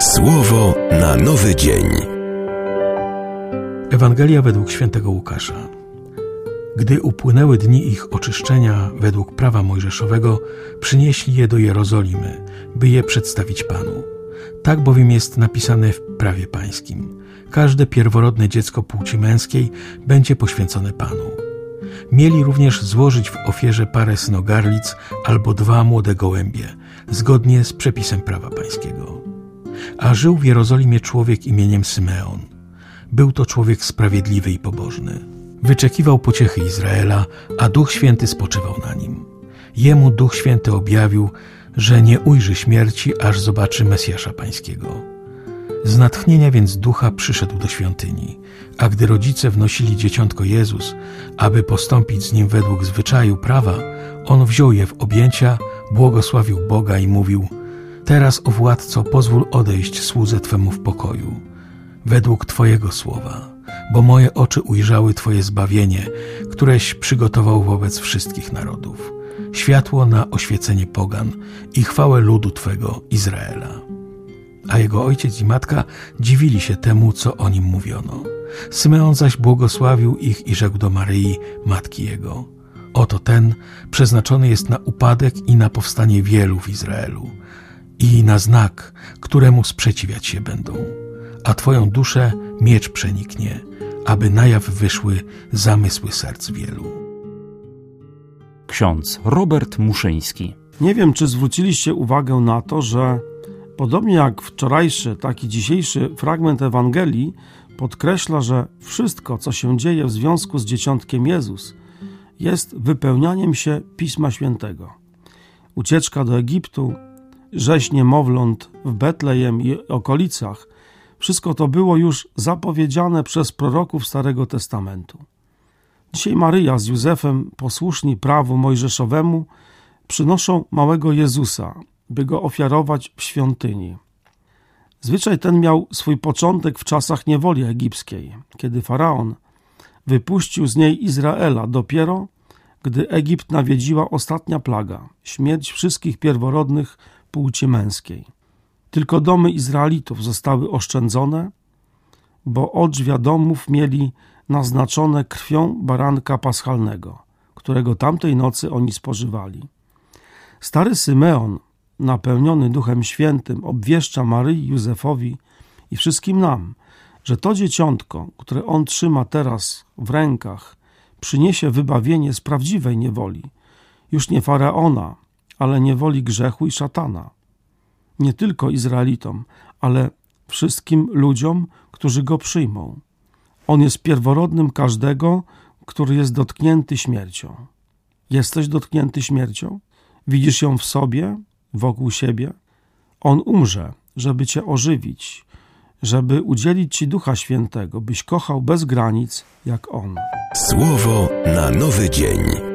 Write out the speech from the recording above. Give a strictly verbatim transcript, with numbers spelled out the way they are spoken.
Słowo na nowy dzień. Ewangelia według świętego Łukasza. Gdy upłynęły dni ich oczyszczenia według prawa mojżeszowego, przynieśli je do Jerozolimy, by je przedstawić Panu. Tak bowiem jest napisane w prawie pańskim. Każde pierworodne dziecko płci męskiej będzie poświęcone Panu. Mieli również złożyć w ofierze parę synogarlic albo dwa młode gołębie, zgodnie z przepisem prawa pańskiego. A żył w Jerozolimie człowiek imieniem Symeon. Był to człowiek sprawiedliwy i pobożny. Wyczekiwał pociechy Izraela, a Duch Święty spoczywał na nim. Jemu Duch Święty objawił, że nie ujrzy śmierci, aż zobaczy Mesjasza Pańskiego. Z natchnienia więc Ducha przyszedł do świątyni, a gdy rodzice wnosili dzieciątko Jezus, aby postąpić z nim według zwyczaju prawa, on wziął je w objęcia, błogosławił Boga i mówił: Teraz, o władco, pozwól odejść słudze Twemu w pokoju, według Twojego słowa, bo moje oczy ujrzały Twoje zbawienie, któreś przygotował wobec wszystkich narodów, światło na oświecenie pogan i chwałę ludu Twego, Izraela. A jego ojciec i matka dziwili się temu, co o nim mówiono. Symeon zaś błogosławił ich i rzekł do Maryi, matki jego: Oto ten przeznaczony jest na upadek i na powstanie wielu w Izraelu i na znak, któremu sprzeciwiać się będą. A Twoją duszę miecz przeniknie, aby na jaw wyszły zamysły serc wielu. Ksiądz Robert Muszyński. Nie wiem, czy zwróciliście uwagę na to, że podobnie jak wczorajszy, tak i dzisiejszy fragment Ewangelii podkreśla, że wszystko, co się dzieje w związku z dzieciątkiem Jezus, jest wypełnianiem się Pisma Świętego. Ucieczka do Egiptu, rzeź niemowląt w Betlejem i okolicach, wszystko to było już zapowiedziane przez proroków Starego Testamentu. Dzisiaj Maryja z Józefem, posłuszni prawu mojżeszowemu, przynoszą małego Jezusa, by go ofiarować w świątyni. Zwyczaj ten miał swój początek w czasach niewoli egipskiej, kiedy faraon wypuścił z niej Izraela dopiero, gdy Egipt nawiedziła ostatnia plaga, śmierć wszystkich pierworodnych płci męskiej. Tylko domy Izraelitów zostały oszczędzone, bo odrzwia domów mieli naznaczone krwią baranka paschalnego, którego tamtej nocy oni spożywali. Stary Symeon, napełniony Duchem Świętym, obwieszcza Maryi, Józefowi i wszystkim nam, że to dzieciątko, które on trzyma teraz w rękach, przyniesie wybawienie z prawdziwej niewoli, już nie faraona, ale niewoli grzechu i szatana. Nie tylko Izraelitom, ale wszystkim ludziom, którzy go przyjmą. On jest pierworodnym każdego, który jest dotknięty śmiercią. Jesteś dotknięty śmiercią? Widzisz ją w sobie, wokół siebie? On umrze, żeby cię ożywić, żeby udzielić ci Ducha Świętego, byś kochał bez granic jak On. Słowo na nowy dzień.